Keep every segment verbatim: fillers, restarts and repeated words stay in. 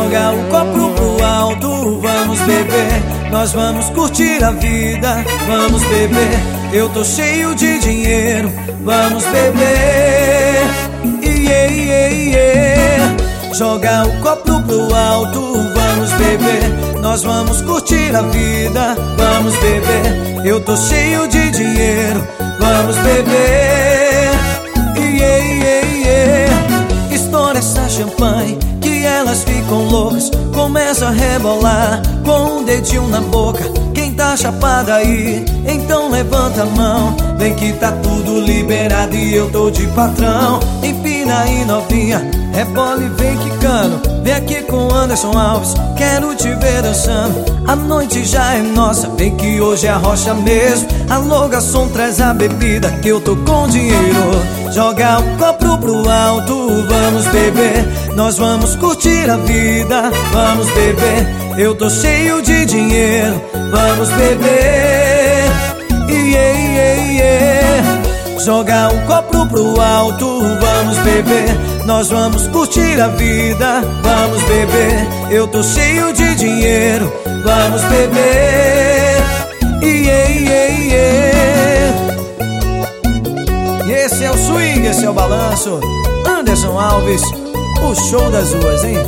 Joga o copo pro alto, vamos beber. Nós vamos curtir a vida, vamos beber. Eu tô cheio de dinheiro, vamos beber. Yeah, yeah, yeah. Joga o copo pro alto, vamos beber. Nós vamos curtir a vida, vamos beber. Eu tô cheio de dinheiro, vamos beber. Yeah, yeah, yeah. Estoura essa champanhe que elas ficam loucas. Começa a rebolar com um dedinho na boca. Quem tá chapado aí, então levanta a mão. Vem que tá tudo liberado e eu tô de patrão. Empina aí novinha, rebola e vem quicando. Vem aqui com Anderson Alves, quero te ver dançando. A noite já é nossa, vem que hoje é a rocha mesmo. Alô garçom, traz a bebida que eu tô com dinheiro. Joga um copo pro alto, vamos beber. Nós vamos curtir a vida, vamos beber. Eu tô cheio de dinheiro, vamos beber. Yeah, yeah, yeah. Joga um copo pro alto, vamos beber. Nós vamos curtir a vida, vamos beber. Eu tô cheio de dinheiro, vamos beber. Yeah, yeah, yeah. E esse é o swing, esse é o balanço. Anderson Alves, o show das ruas, hein?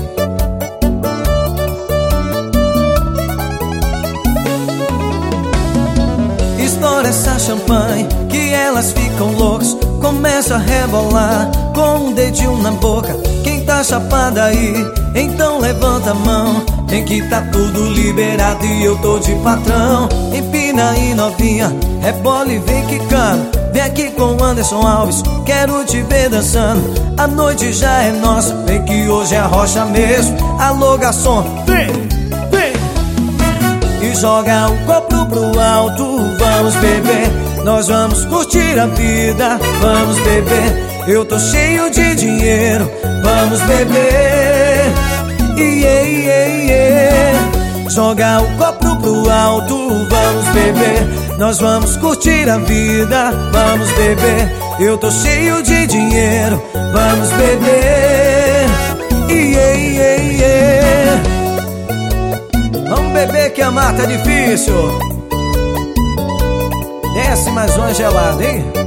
Estoura essa champanhe que elas ficam loucas. Começa a rebolar com um dedinho na boca. Quem tá chapada aí, então levanta a mão. Vem que tá tudo liberado e eu tô de patrão. Empina aí novinha, rebola e vem quicando. Vem aqui com Anderson Alves, quero te ver dançando. A noite já é nossa, vem que hoje é a rocha mesmo. Alô garçom, vem, vem. E joga o copo pro alto, vamos beber. Nós vamos curtir a vida, vamos beber. Eu tô cheio de dinheiro, vamos beber. Yeah, yeah, yeah. Joga o copo pro alto, vamos beber. Nós vamos curtir a vida, vamos beber. Eu tô cheio de dinheiro, vamos beber. Yeah, yeah, yeah. Vamos beber que amar tá difícil. Desce mais uma gelada, hein?